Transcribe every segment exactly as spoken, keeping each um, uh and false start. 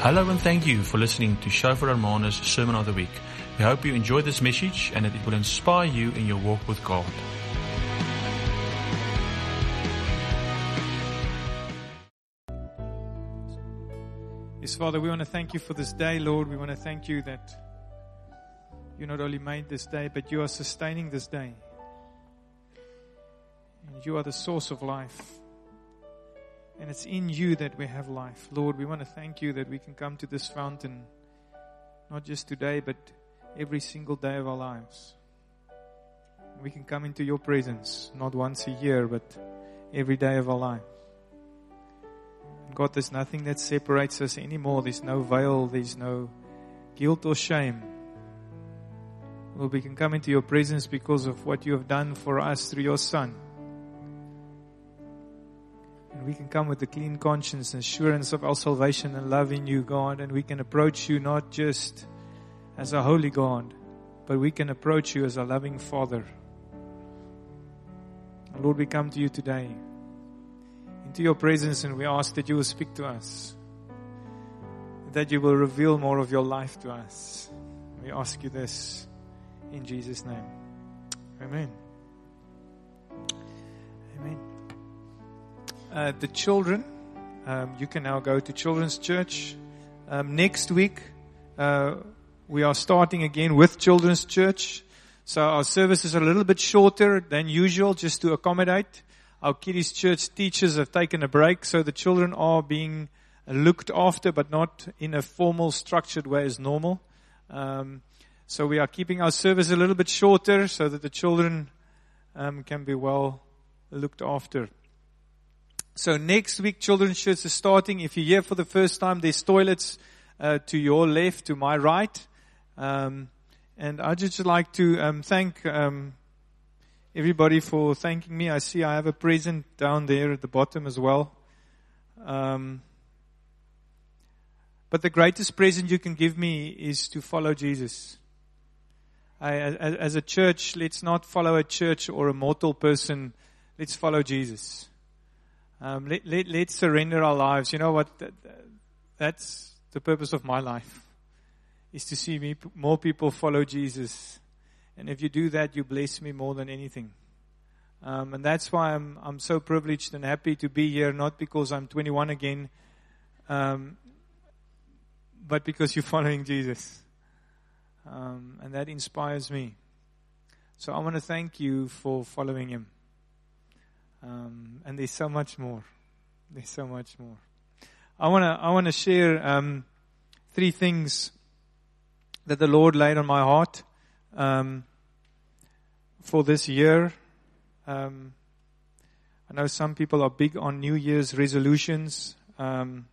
Hello and thank you for listening to Shofar Hermanus Sermon of the Week. We hope you enjoyed this message and that it will inspire you in your walk with God. Yes, Father, we want to thank you for this day, Lord. We want to thank you that you not only made this day, but you are sustaining this day. And you are the source of life. And it's in you that we have life. Lord, we want to thank you that we can come to this fountain, not just today, but every single day of our lives. We can come into your presence, not once a year, but every day of our life. God, there's nothing that separates us anymore. There's no veil, there's no guilt or shame. Lord, we can come into your presence because of what you have done for us through your Son. And we can come with a clean conscience and assurance of our salvation and love in you, God. And we can approach you not just as a holy God, but we can approach you as a loving Father. And Lord, we come to you today, into your presence, and we ask that you will speak to us, that you will reveal more of your life to us. We ask you this in Jesus' name. Amen. Amen. Uh, the children, um, you can now go to Children's Church. Um, next week, uh, we are starting again with Children's Church. So our services are a little bit shorter than usual, just to accommodate. Our Kiddies Church teachers have taken a break, so the children are being looked after, but not in a formal, structured way as normal. Um, so we are keeping our service a little bit shorter so that the children um, can be well looked after. So next week, Children's Church is starting. If you're here for the first time, there's toilets uh, to your left, to my right. Um, and I'd just like to um, thank um, everybody for thanking me. I see I have a present down there at the bottom as well. Um, but the greatest present you can give me is to follow Jesus. I, as, as a church, let's not follow a church or a mortal person. Let's follow Jesus. Um, let, let, let's surrender our lives. You know what? That, that's the purpose of my life, is to see me, more people follow Jesus. And if you do that, you bless me more than anything. Um, and that's why I'm I'm so privileged and happy to be here, not because I'm twenty-one again, um, but because you're following Jesus. Um, and that inspires me. So I want to thank you for following Him. Um, and there's so much more. There's so much more. I want to I want to share um, three things that the Lord laid on my heart um, for this year. Um, I know some people are big on New Year's resolutions, um,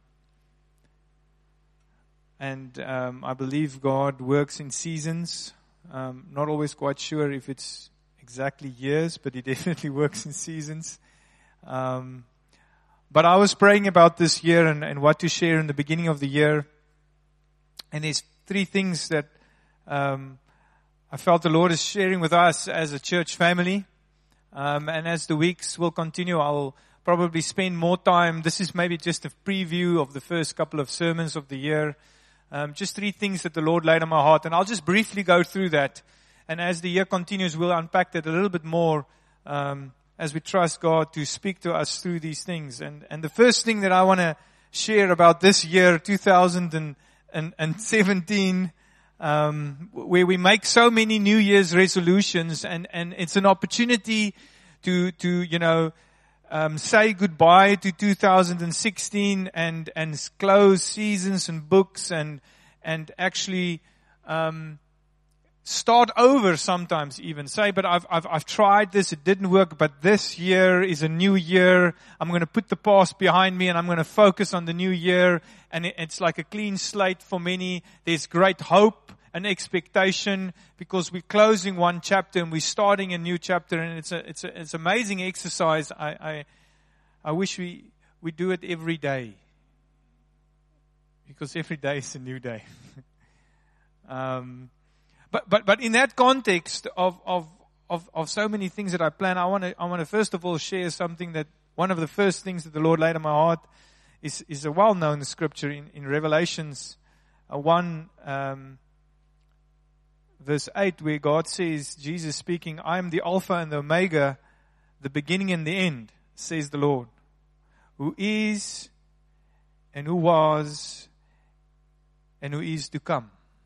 and um, I believe God works in seasons. Um, not always quite sure if it's exactly years, but He definitely works in seasons. Um, but I was praying about this year and, and what to share in the beginning of the year. And there's three things that um, I felt the Lord is sharing with us as a church family. Um, and as the weeks will continue, I'll probably spend more time. This is maybe just a preview of the first couple of sermons of the year. Um, just three things that the Lord laid on my heart. And I'll just briefly go through that. And as the year continues, we'll unpack that a little bit more um, as we trust God to speak to us through these things. And, and the first thing that I want to share about this year, two thousand seventeen, um, where we make so many New Year's resolutions, and, and it's an opportunity to, to you know, um, say goodbye to two thousand sixteen and, and close seasons and books and, and actually, um, start over sometimes even. Say, but I've, I've, I've tried this, it didn't work, but this year is a new year. I'm going to put the past behind me and I'm going to focus on the new year. And it, it's like a clean slate for many. There's great hope and expectation because we're closing one chapter and we're starting a new chapter. And it's a, it's a, it's amazing exercise. I, I, I wish we, we do it every day, because every day is a new day. um, But, but, but in that context of, of, of, of so many things that I plan, I want to, I want to first of all share something that, one of the first things that the Lord laid on my heart is, is a well-known scripture in, in Revelations uh, one, um, verse eight, where God says, Jesus speaking, I am the Alpha and the Omega, the beginning and the end, says the Lord, who is and who was and who is to come.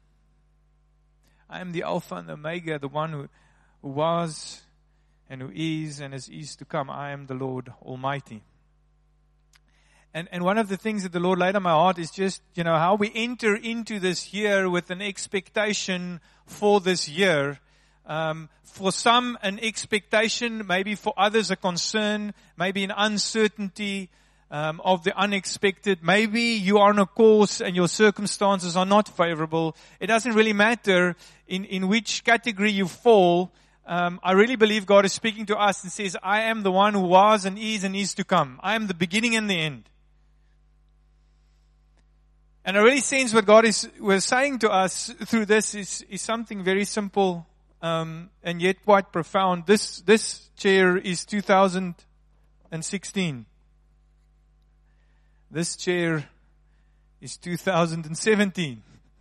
I am the Alpha and the Omega, the one who, who was and who is and is, is to come. I am the Lord Almighty. And, and one of the things that the Lord laid on my heart is just, you know, how we enter into this year with an expectation for this year. Um, for some, an expectation, maybe for others, a concern, maybe an uncertainty um, of the unexpected. Maybe you are on a course and your circumstances are not favorable. It doesn't really matter in, in which category you fall. Um, I really believe God is speaking to us and says, I am the one who was and is and is to come. I am the beginning and the end. And I really sense what God is was saying to us through this is, is something very simple um, and yet quite profound. This this chair is two thousand sixteen. This chair is two thousand seventeen.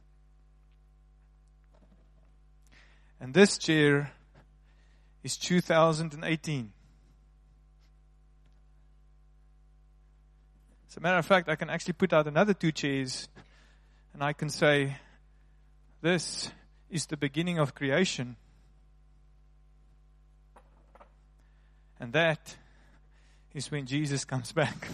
And this chair is two thousand eighteen. As a matter of fact, I can actually put out another two chairs and I can say, this is the beginning of creation. And that is when Jesus comes back.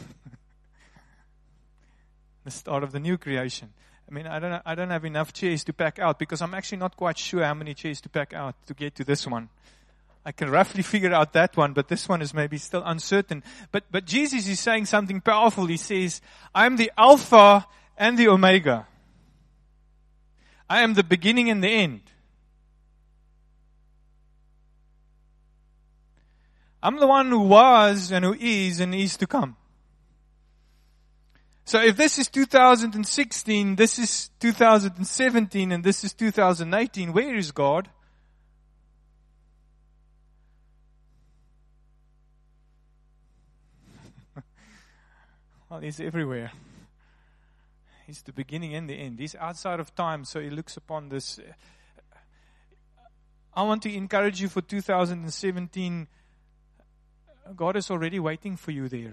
The start of the new creation. I mean, I don't, I don't have enough chairs to pack out because I'm actually not quite sure how many chairs to pack out to get to this one. I can roughly figure out that one, but this one is maybe still uncertain. But, but Jesus is saying something powerful. He says, I am the Alpha and the Omega. I am the beginning and the end. I'm the one who was and who is and is to come. So if this is two thousand sixteen, this is two thousand seventeen, and this is two thousand eighteen, where is God? Well, He's everywhere. He's the beginning and the end. He's outside of time, so He looks upon this. I want to encourage you for two thousand seventeen. God is already waiting for you there.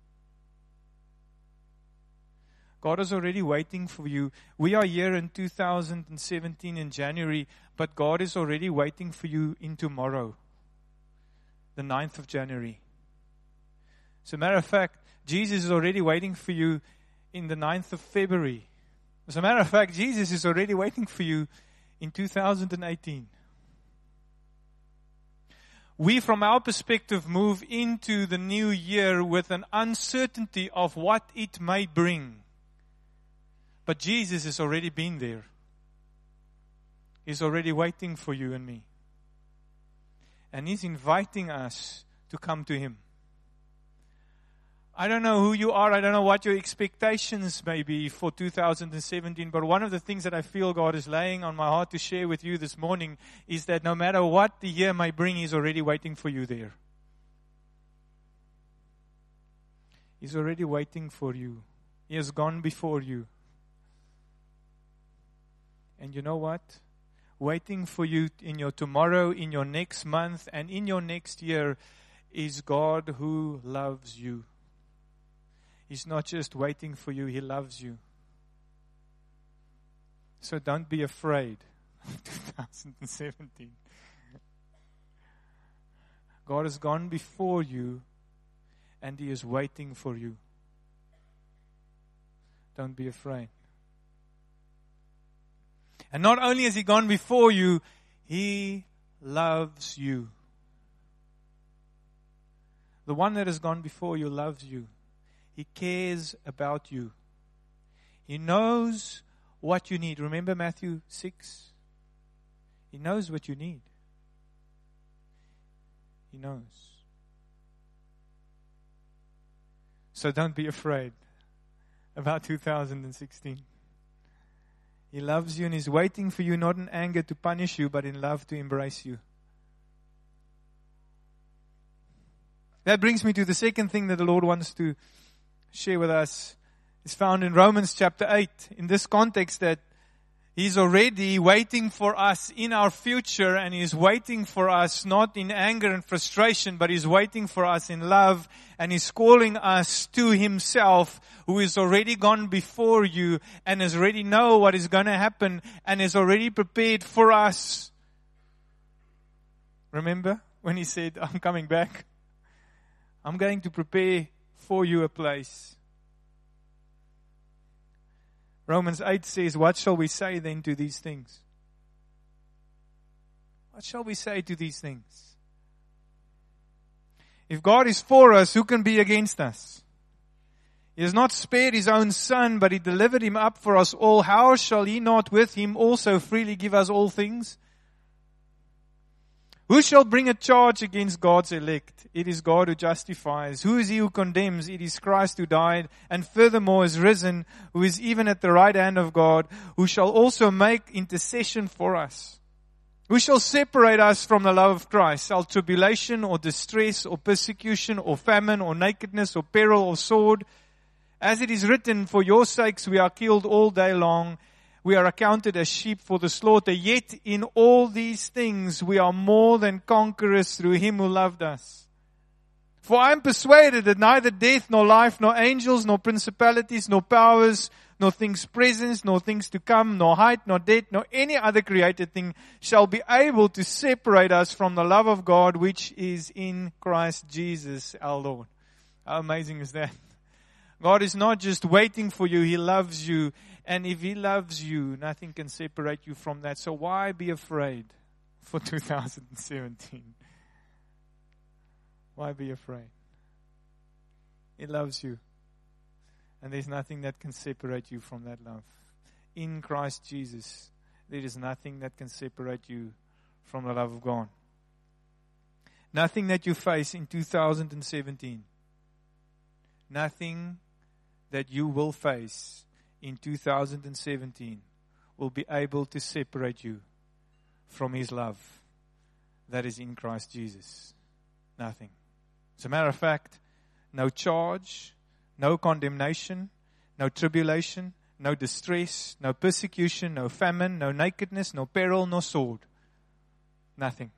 God is already waiting for you. We are here in two thousand seventeen in January, but God is already waiting for you in tomorrow, the ninth of January. As a matter of fact, Jesus is already waiting for you in the ninth of February. As a matter of fact, Jesus is already waiting for you in two thousand eighteen. We, from our perspective, move into the new year with an uncertainty of what it may bring. But Jesus has already been there. He's already waiting for you and me. And He's inviting us to come to Him. I don't know who you are. I don't know what your expectations may be for two thousand seventeen. But one of the things that I feel God is laying on my heart to share with you this morning is that no matter what the year may bring, He's already waiting for you there. He's already waiting for you. He has gone before you. And you know what? Waiting for you in your tomorrow, in your next month, and in your next year is God who loves you. He's not just waiting for you, He loves you. So don't be afraid of two thousand seventeen. God has gone before you and He is waiting for you. Don't be afraid. And not only has He gone before you, He loves you. The one that has gone before you loves you. He cares about you. He knows what you need. Remember Matthew six? He knows what you need. He knows. So don't be afraid about two thousand sixteen. He loves you and He's waiting for you, not in anger to punish you, but in love to embrace you. That brings me to the second thing that the Lord wants to share with us is found in Romans chapter eight. In this context, that He's already waiting for us in our future, and He's waiting for us not in anger and frustration, but He's waiting for us in love, and He's calling us to Himself, who is already gone before you and has already know what is going to happen and is already prepared for us. Remember when He said, I'm coming back? I'm going to prepare for you a place. Romans eight says, what shall we say then to these things? What shall we say to these things? If God is for us, who can be against us? He has not spared His own Son, but He delivered Him up for us all. How shall He not with Him also freely give us all things? Who shall bring a charge against God's elect? It is God who justifies. Who is He who condemns? It is Christ who died, and furthermore is risen, who is even at the right hand of God, who shall also make intercession for us. Who shall separate us from the love of Christ? Shall tribulation or distress or persecution or famine or nakedness or peril or sword? As it is written, for your sakes we are killed all day long. We are accounted as sheep for the slaughter. Yet in all these things we are more than conquerors through Him who loved us. For I am persuaded that neither death, nor life, nor angels, nor principalities, nor powers, nor things present, nor things to come, nor height, nor depth, nor any other created thing shall be able to separate us from the love of God which is in Christ Jesus our Lord. How amazing is that? God is not just waiting for you, He loves you. And if He loves you, nothing can separate you from that. So why be afraid for two thousand seventeen? Why be afraid? He loves you. And there's nothing that can separate you from that love. In Christ Jesus, there is nothing that can separate you from the love of God. Nothing that you face in two thousand seventeen. Nothing that you will face in two thousand seventeen will be able to separate you from His love that is in Christ Jesus. Nothing. As a matter of fact, no charge, no condemnation, no tribulation, no distress, no persecution, no famine, no nakedness, no peril, no sword. Nothing.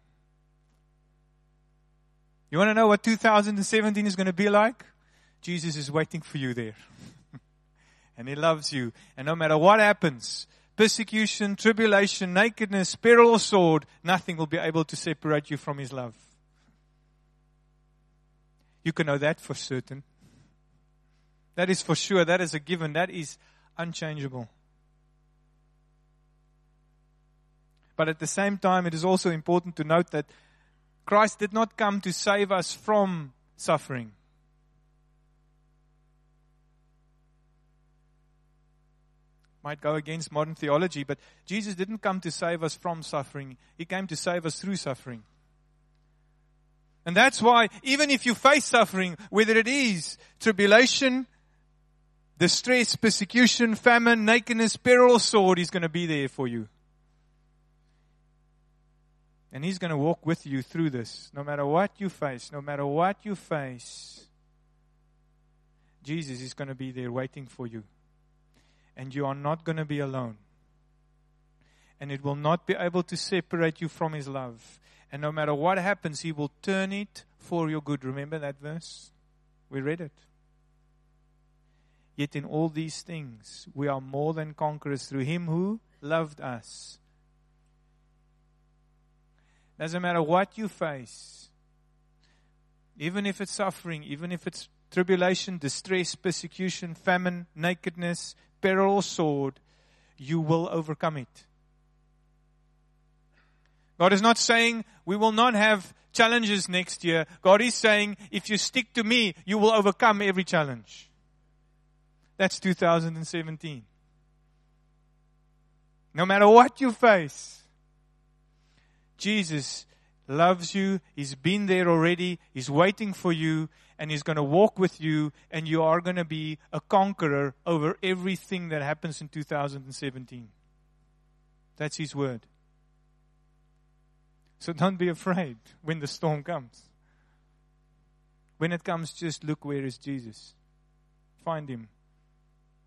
You want to know what two thousand seventeen is going to be like? Jesus is waiting for you there. And He loves you. And no matter what happens, persecution, tribulation, nakedness, peril or sword, nothing will be able to separate you from His love. You can know that for certain. That is for sure. That is a given. That is unchangeable. But at the same time, it is also important to note that Christ did not come to save us from suffering. Might go against modern theology, but Jesus didn't come to save us from suffering. He came to save us through suffering. And that's why, even if you face suffering, whether it is tribulation, distress, persecution, famine, nakedness, peril, or sword, He's going to be there for you. And He's going to walk with you through this. No matter what you face, no matter what you face, Jesus is going to be there waiting for you. And you are not going to be alone. And it will not be able to separate you from His love. And no matter what happens, He will turn it for your good. Remember that verse? We read it. Yet in all these things, we are more than conquerors through Him who loved us. Doesn't matter what you face. Even if it's suffering, even if it's tribulation, distress, persecution, famine, nakedness, peril or sword, you will overcome it. God is not saying we will not have challenges next year. God is saying if you stick to me, you will overcome every challenge. That's two thousand seventeen. No matter what you face, Jesus loves you. He's been there already. He's waiting for you. And He's going to walk with you, and you are going to be a conqueror over everything that happens in two thousand seventeen. That's His word. So don't be afraid when the storm comes. When it comes, just look, where is Jesus? Find Him.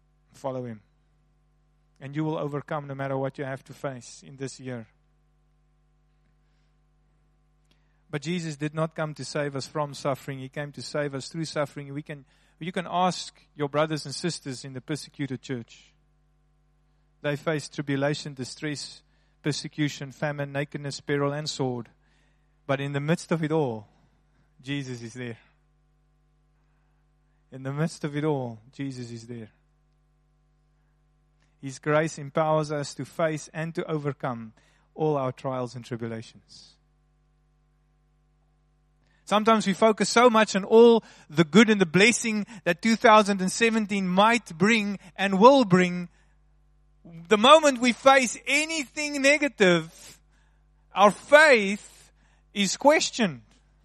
follow Him. And you will overcome no matter what you have to face in this year. But Jesus did not come to save us from suffering. He came to save us through suffering. We can, you can ask your brothers and sisters in the persecuted church. They face tribulation, distress, persecution, famine, nakedness, peril, and sword. But in the midst of it all, Jesus is there. In the midst of it all, Jesus is there. His grace empowers us to face and to overcome all our trials and tribulations. Sometimes we focus so much on all the good and the blessing that two thousand seventeen might bring and will bring. The moment we face anything negative, our faith is questioned.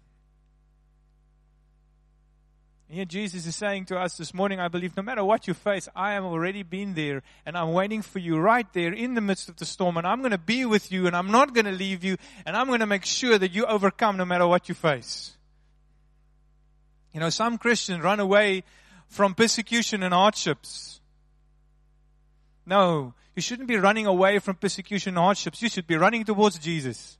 Here Jesus is saying to us this morning, I believe no matter what you face, I have already been there and I'm waiting for you right there in the midst of the storm, and I'm going to be with you and I'm not going to leave you, and I'm going to make sure that you overcome no matter what you face. You know, some Christians run away from persecution and hardships. No, you shouldn't be running away from persecution and hardships. You should be running towards Jesus.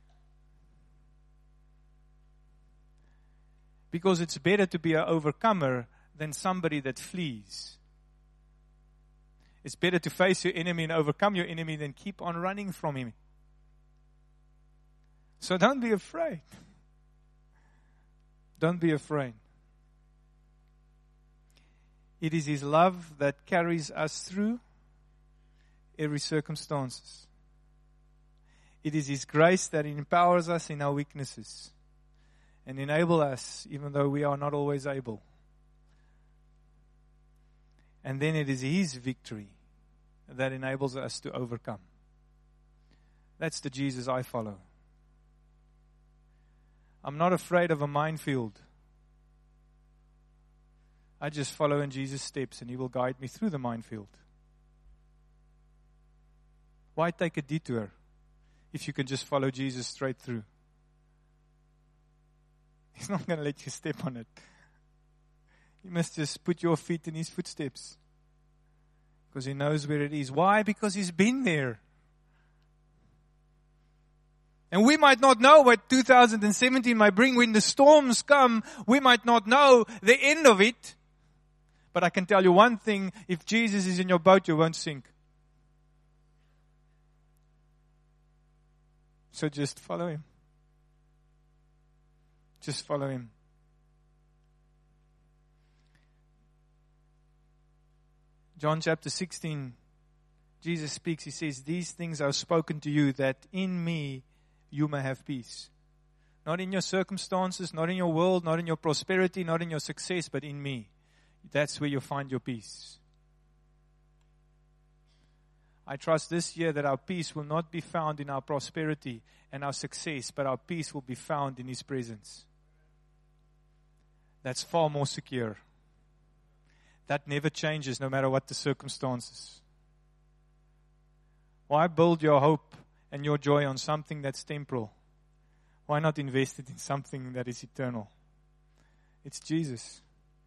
Because it's better to be an overcomer than somebody that flees. It's better to face your enemy and overcome your enemy than keep on running from him. So don't be afraid. Don't be afraid. It is His love that carries us through every circumstances. It is His grace that empowers us in our weaknesses and enable us even though we are not always able. And then it is His victory that enables us to overcome. That's the Jesus I follow. I'm not afraid of a minefield. I just follow in Jesus' steps and He will guide me through the minefield. Why take a detour if you can just follow Jesus straight through? He's not going to let you step on it. You must just put your feet in His footsteps. Because He knows where it is. Why? Because He's been there. And we might not know what two thousand seventeen might bring. When the storms come, we might not know the end of it. But I can tell you one thing, if Jesus is in your boat, you won't sink. So just follow Him. Just follow Him. John chapter sixteen, Jesus speaks, He says, these things are spoken to you that in me you may have peace. Not in your circumstances, not in your world, not in your prosperity, not in your success, but in me. That's where you'll find your peace. I trust this year that our peace will not be found in our prosperity and our success, but our peace will be found in His presence. That's far more secure. That never changes no matter what the circumstances. Why build your hope and your joy on something that's temporal? Why not invest it in something that is eternal? It's Jesus.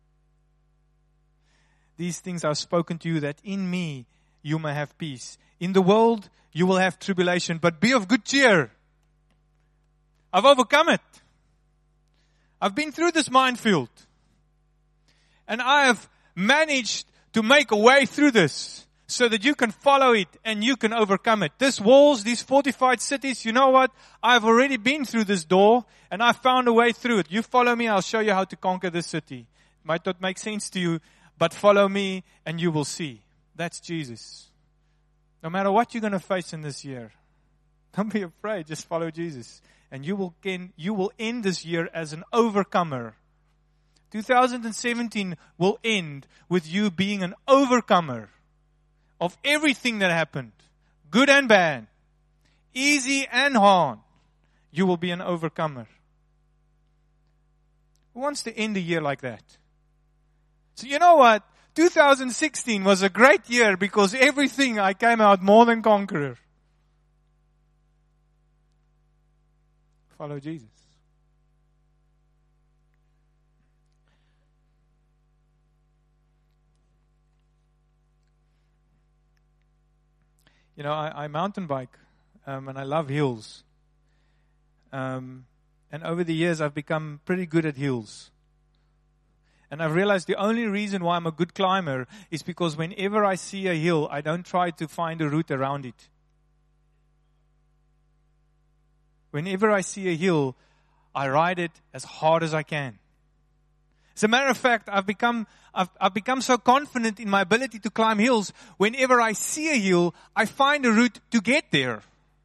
These things are spoken to you that in me you may have peace. In the world you will have tribulation, but be of good cheer. I've overcome it. I've been through this minefield. And I have managed to make a way through this so that you can follow it and you can overcome it. These walls, these fortified cities, you know what? I've already been through this door and I found a way through it. You follow me, I'll show you how to conquer this city. It might not make sense to you, but follow me and you will see. That's Jesus. No matter what you're going to face in this year, don't be afraid. Just follow Jesus. And you will, can, you will end this year as an overcomer. two thousand seventeen will end with you being an overcomer of everything that happened. Good and bad. Easy and hard. You will be an overcomer. Who wants to end a year like that? So you know what? two thousand sixteen was a great year because everything I came out more than conqueror. Follow Jesus. You know, I, I mountain bike, um, and I love hills. Um, and over the years, I've become pretty good at hills. And I've realized the only reason why I'm a good climber is because whenever I see a hill, I don't try to find a route around it. Whenever I see a hill, I ride it as hard as I can. As a matter of fact, I've become, I've, I've become so confident in my ability to climb hills. Whenever I see a hill, I find a route to get there.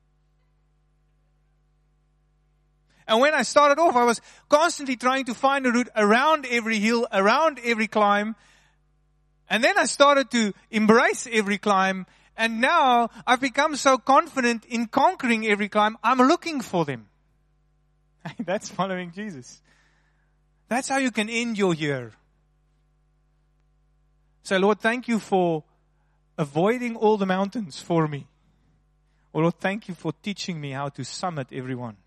And when I started off, I was constantly trying to find a route around every hill, around every climb. And then I started to embrace every climb. And now I've become so confident in conquering every climb, I'm looking for them. That's following Jesus. That's how you can end your year. Say, Lord, thank you for avoiding all the mountains for me. Oh, Lord, thank you for teaching me how to summit everyone.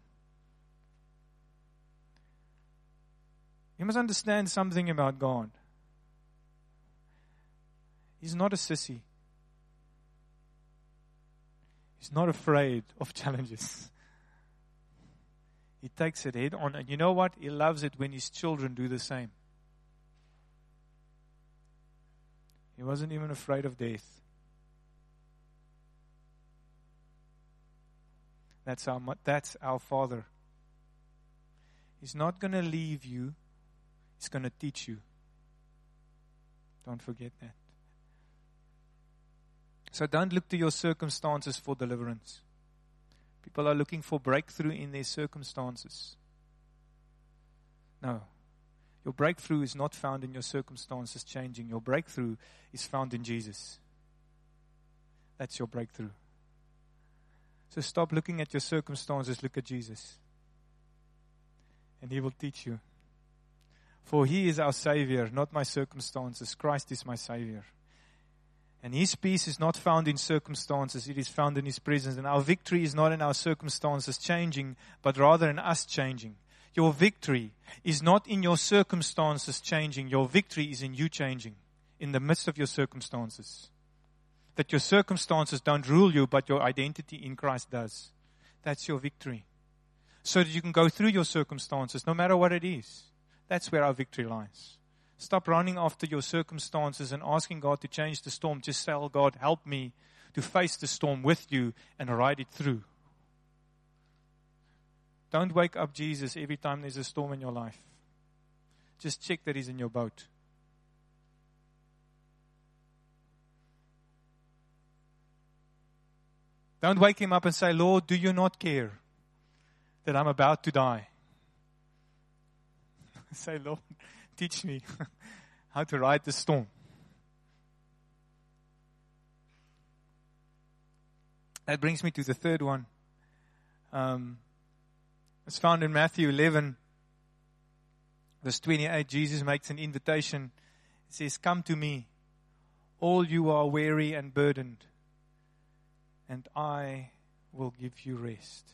You must understand something about God. He's not a sissy. He's not afraid of challenges. He takes it head on. And you know what? He loves it when his children do the same. He wasn't even afraid of death. That's our, that's our Father. He's not going to leave you. He's going to teach you. Don't forget that. So don't look to your circumstances for deliverance. People are looking for breakthrough in their circumstances. No. Your breakthrough is not found in your circumstances changing. Your breakthrough is found in Jesus. That's your breakthrough. So stop looking at your circumstances. Look at Jesus. And He will teach you. For He is our Savior, not my circumstances. Christ is my Savior. And His peace is not found in circumstances, it is found in His presence. And our victory is not in our circumstances changing, but rather in us changing. Your victory is not in your circumstances changing. Your victory is in you changing in the midst of your circumstances. That your circumstances don't rule you, but your identity in Christ does. That's your victory. So that you can go through your circumstances, no matter what it is. That's where our victory lies. Stop running after your circumstances and asking God to change the storm. Just tell God, help me to face the storm with you and ride it through. Don't wake up Jesus every time there's a storm in your life. Just check that He's in your boat. Don't wake Him up and say, Lord, do you not care that I'm about to die? Say, Lord, teach me how to ride the storm. That brings me to the third one. Um, it's found in Matthew eleven, verse twenty-eight. Jesus makes an invitation. He says, come to me, all you are weary and burdened, and I will give you rest.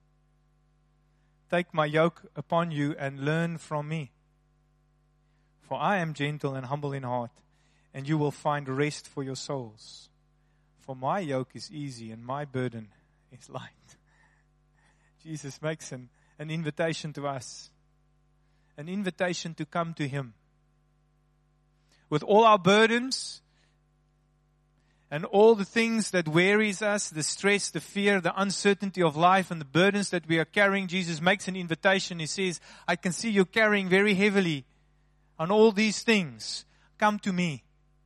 Take my yoke upon you and learn from me. For I am gentle and humble in heart, and you will find rest for your souls. For my yoke is easy and my burden is light. Jesus makes an, an invitation to us. An invitation to come to Him. With all our burdens and all the things that wearies us, the stress, the fear, the uncertainty of life and the burdens that we are carrying, Jesus makes an invitation. He says, I can see you're carrying very heavily on all these things. Come to me.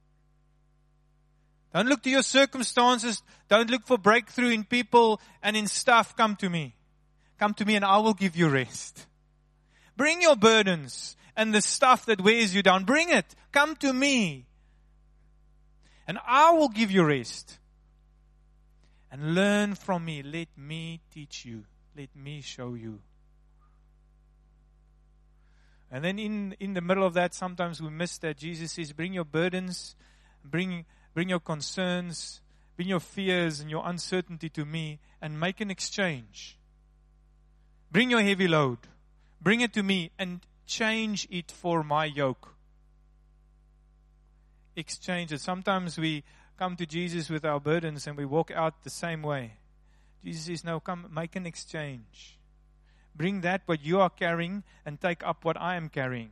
Don't look to your circumstances. Don't look for breakthrough in people and in stuff. Come to me. Come to me and I will give you rest. Bring your burdens and the stuff that wears you down. Bring it. Come to me. And I will give you rest. And learn from me. Let me teach you. Let me show you. And then in, in the middle of that, sometimes we miss that. Jesus says, bring your burdens, bring, bring your concerns, bring your fears and your uncertainty to me and make an exchange. Bring your heavy load. Bring it to me and change it for my yoke. Exchange it. Sometimes we, come to Jesus with our burdens and we walk out the same way. Jesus says, no, come, make an exchange. Bring that what you are carrying and take up what I am carrying.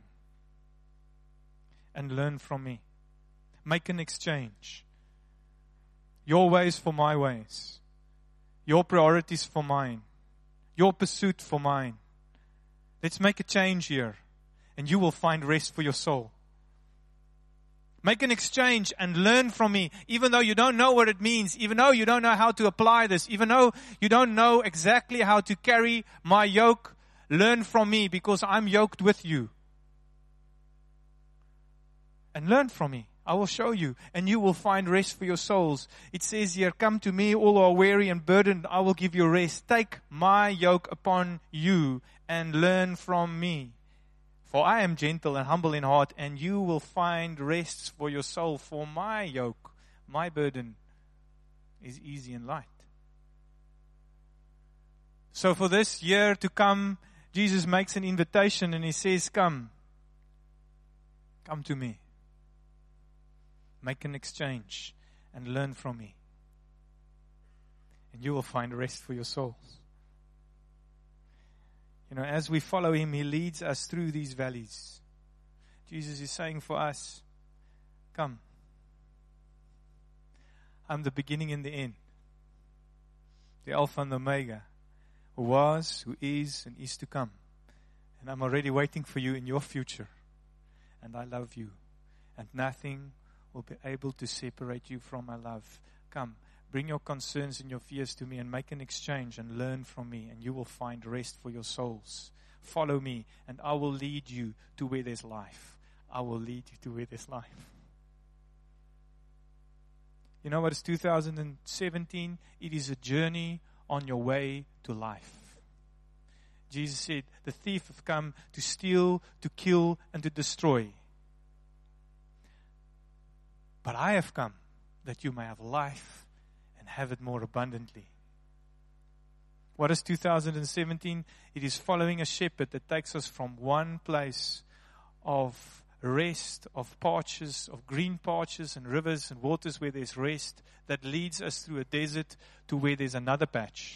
And learn from me. Make an exchange. Your ways for my ways. Your priorities for mine. Your pursuit for mine. Let's make a change here. And you will find rest for your soul. Make an exchange and learn from me. Even though you don't know what it means. Even though you don't know how to apply this. Even though you don't know exactly how to carry my yoke. Learn from me because I'm yoked with you. And learn from me. I will show you. And you will find rest for your souls. It says here, come to me, all who are weary and burdened. I will give you rest. Take my yoke upon you and learn from me. For I am gentle and humble in heart, and you will find rest for your soul. For my yoke, my burden is easy and light. So for this year to come, Jesus makes an invitation and He says, come. Come to me. Make an exchange and learn from me. And you will find rest for your souls. You know, as we follow Him, He leads us through these valleys. Jesus is saying for us, come. I'm the beginning and the end. The Alpha and the Omega. Who was, who is, and is to come. And I'm already waiting for you in your future. And I love you. And nothing will be able to separate you from my love. Come. Bring your concerns and your fears to me and make an exchange and learn from me, and you will find rest for your souls. Follow me, and I will lead you to where there's life. I will lead you to where there's life. You know what is two thousand seventeen? It is a journey on your way to life. Jesus said, the thief have come to steal, to kill, and to destroy. But I have come that you may have life and have it more abundantly. What is two thousand seventeen? It is following a shepherd that takes us from one place of rest, of patches, of green patches and rivers and waters where there's rest, that leads us through a desert to where there's another patch.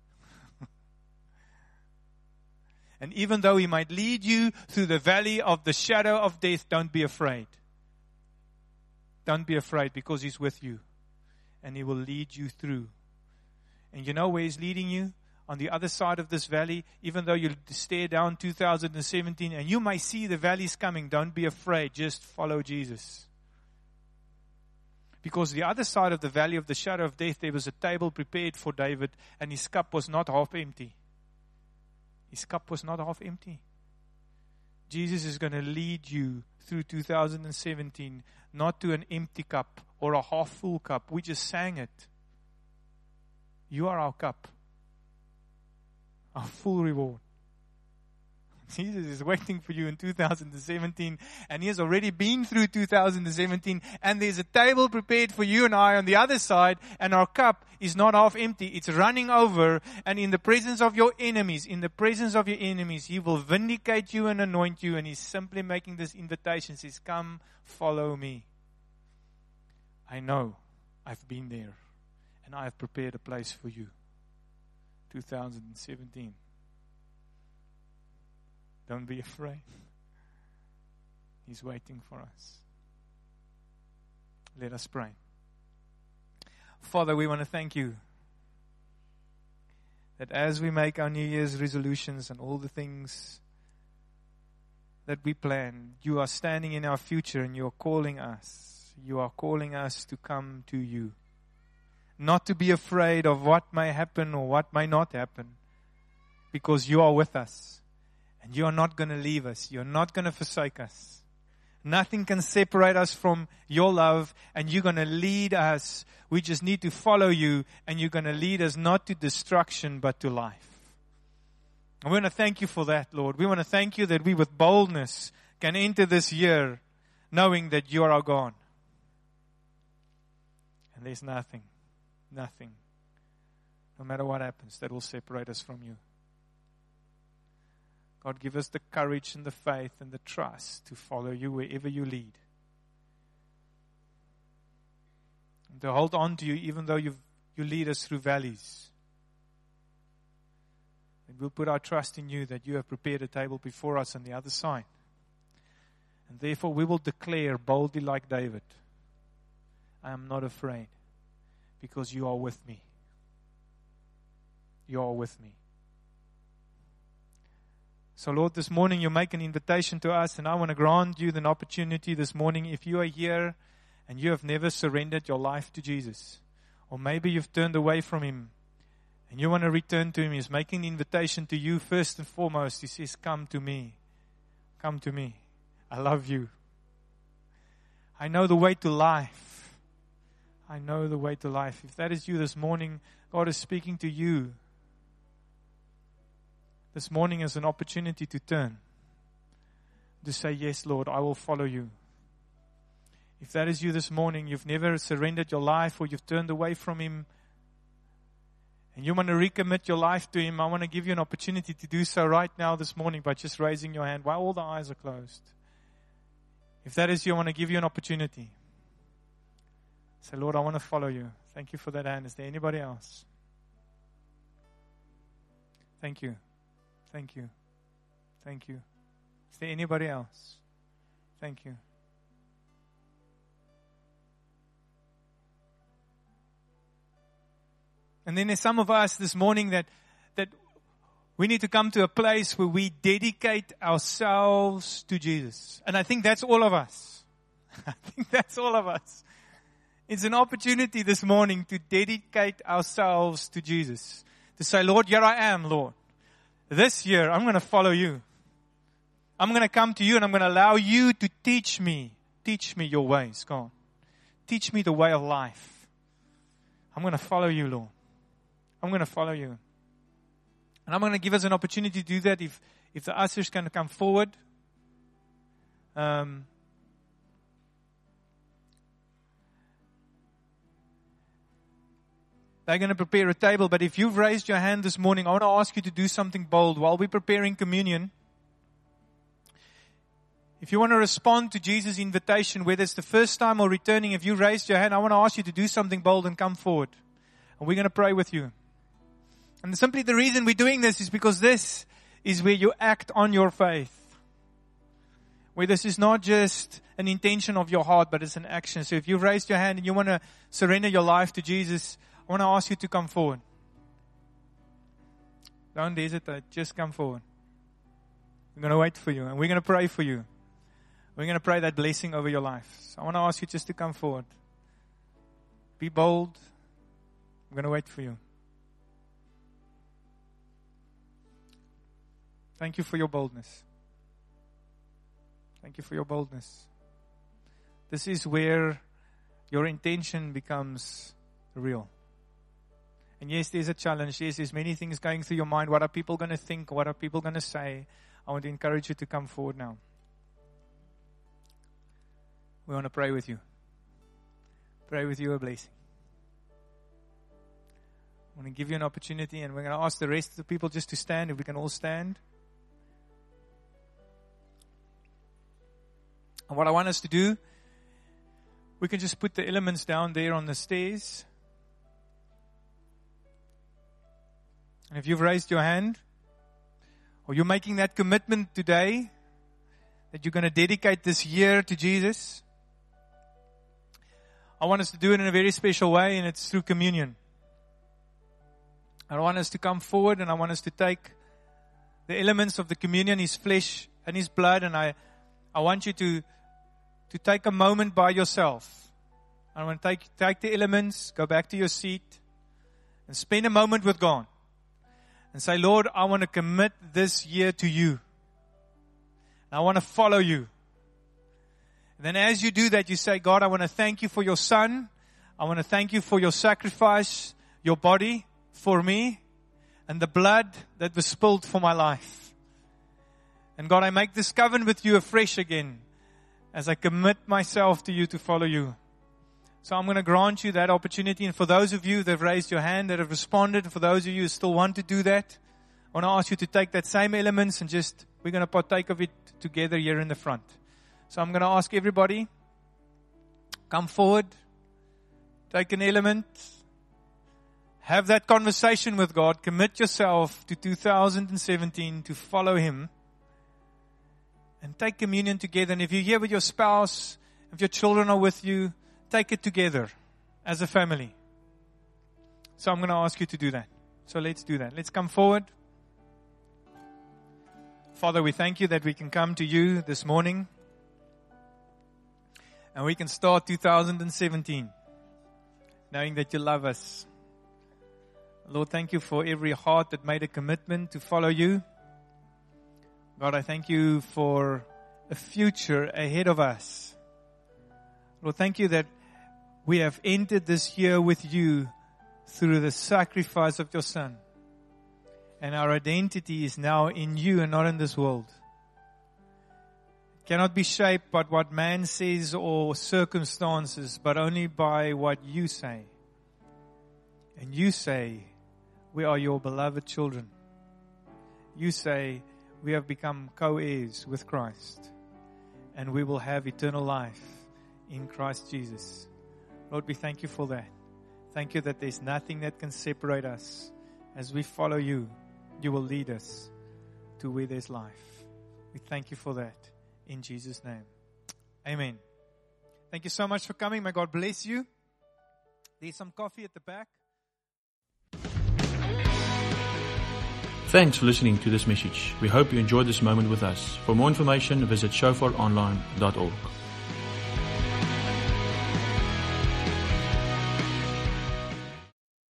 And even though He might lead you through the valley of the shadow of death, don't be afraid. Don't be afraid, because He's with you. And He will lead you through. And you know where He's leading you? On the other side of this valley, even though you stare down two thousand seventeen and you may see the valleys coming, don't be afraid. Just follow Jesus. Because the other side of the valley of the shadow of death, there was a table prepared for David, and his cup was not half empty. His cup was not half empty. Jesus is going to lead you through two thousand seventeen, not to an empty cup or a half full cup. We just sang it. You are our cup. Our full reward. Jesus is waiting for you in two thousand seventeen, and He has already been through two thousand seventeen, and there's a table prepared for you and I on the other side, and our cup is not half empty, it's running over, and in the presence of your enemies, in the presence of your enemies, He will vindicate you and anoint you, and He's simply making this invitation. He says, come, follow me. I know I've been there, and I have prepared a place for you. two thousand seventeen. Don't be afraid. He's waiting for us. Let us pray. Father, we want to thank You that as we make our New Year's resolutions and all the things that we plan, You are standing in our future and You are calling us. You are calling us to come to You. Not to be afraid of what may happen or what may not happen, because You are with us. And You are not going to leave us. You're not going to forsake us. Nothing can separate us from Your love, and You're going to lead us. We just need to follow You, and You're going to lead us not to destruction but to life. And we want to thank You for that, Lord. We want to thank You that we with boldness can enter this year knowing that You are our God. And there's nothing, nothing, no matter what happens, that will separate us from You. God, give us the courage and the faith and the trust to follow You wherever You lead. And to hold on to you even though you you lead us through valleys. And we'll put our trust in you that you have prepared a table before us on the other side. And therefore we will declare boldly like David, I am not afraid because you are with me. You are with me. So Lord, this morning you make an invitation to us, and I want to grant you an opportunity this morning. If you are here and you have never surrendered your life to Jesus, or maybe you've turned away from Him and you want to return to Him, He's making an invitation to you first and foremost. He says, come to me. Come to me. I love you. I know the way to life. I know the way to life. If that is you this morning, God is speaking to you. This morning is an opportunity to turn. To say, yes, Lord, I will follow you. If that is you this morning, you've never surrendered your life or you've turned away from Him, and you want to recommit your life to Him, I want to give you an opportunity to do so right now this morning by just raising your hand while all the eyes are closed. If that is you, I want to give you an opportunity. Say, Lord, I want to follow you. Thank you for that hand. Is there anybody else? Thank you. Thank you. Thank you. Is there anybody else? Thank you. And then there's some of us this morning that, that we need to come to a place where we dedicate ourselves to Jesus. And I think that's all of us. I think that's all of us. It's an opportunity this morning to dedicate ourselves to Jesus. To say, Lord, here I am, Lord. This year, I'm going to follow you. I'm going to come to you and I'm going to allow you to teach me. Teach me your ways, God. Teach me the way of life. I'm going to follow you, Lord. I'm going to follow you. And I'm going to give us an opportunity to do that if, if the ushers can come forward. Um, They're going to prepare a table, but if you've raised your hand this morning, I want to ask you to do something bold while we're preparing communion. If you want to respond to Jesus' invitation, whether it's the first time or returning, if you raised your hand, I want to ask you to do something bold and come forward. And we're going to pray with you. And simply the reason we're doing this is because this is where you act on your faith. Where this is not just an intention of your heart, but it's an action. So if you've raised your hand and you want to surrender your life to Jesus, I want to ask you to come forward. Don't hesitate. Just come forward. We're going to wait for you and we're going to pray for you. We're going to pray that blessing over your life. So I want to ask you just to come forward. Be bold. I'm going to wait for you. Thank you for your boldness. Thank you for your boldness. This is where your intention becomes real. And yes, there's a challenge. Yes, there's many things going through your mind. What are people going to think? What are people going to say? I want to encourage you to come forward now. We want to pray with you. Pray with you a blessing. I want to give you an opportunity, and we're going to ask the rest of the people just to stand, if we can all stand. And what I want us to do, we can just put the elements down there on the stairs. And if you've raised your hand, or you're making that commitment today, that you're going to dedicate this year to Jesus, I want us to do it in a very special way, and it's through communion. I want us to come forward, and I want us to take the elements of the communion, His flesh and His blood, and I, I want you to, to take a moment by yourself. I want to take, take the elements, go back to your seat, and spend a moment with God. And say, Lord, I want to commit this year to you. And I want to follow you. And then as you do that, you say, God, I want to thank you for your Son. I want to thank you for your sacrifice, your body for me, and the blood that was spilled for my life. And God, I make this covenant with you afresh again as I commit myself to you to follow you. So I'm going to grant you that opportunity. And for those of you that have raised your hand, that have responded, and for those of you who still want to do that, I want to ask you to take that same elements and just, we're going to partake of it together here in the front. So I'm going to ask everybody, come forward, take an element, have that conversation with God, commit yourself to two thousand seventeen to follow Him, and take communion together. And if you're here with your spouse, if your children are with you, take it together as a family. So I'm going to ask you to do that. So let's do that. Let's come forward. Father, we thank you that we can come to you this morning and we can start two thousand seventeen knowing that you love us. Lord, thank you for every heart that made a commitment to follow you. God, I thank you for a future ahead of us. Lord, thank you that we have entered this year with you through the sacrifice of your Son. And our identity is now in you and not in this world. It cannot be shaped by what man says or circumstances, but only by what you say. And you say, we are your beloved children. You say, we have become co-heirs with Christ. And we will have eternal life in Christ Jesus. Lord, we thank you for that. Thank you that there's nothing that can separate us. As we follow you, you will lead us to where there's life. We thank you for that. In Jesus' name. Amen. Thank you so much for coming. May God bless you. There's some coffee at the back. Thanks for listening to this message. We hope you enjoyed this moment with us. For more information, visit shofar online dot org.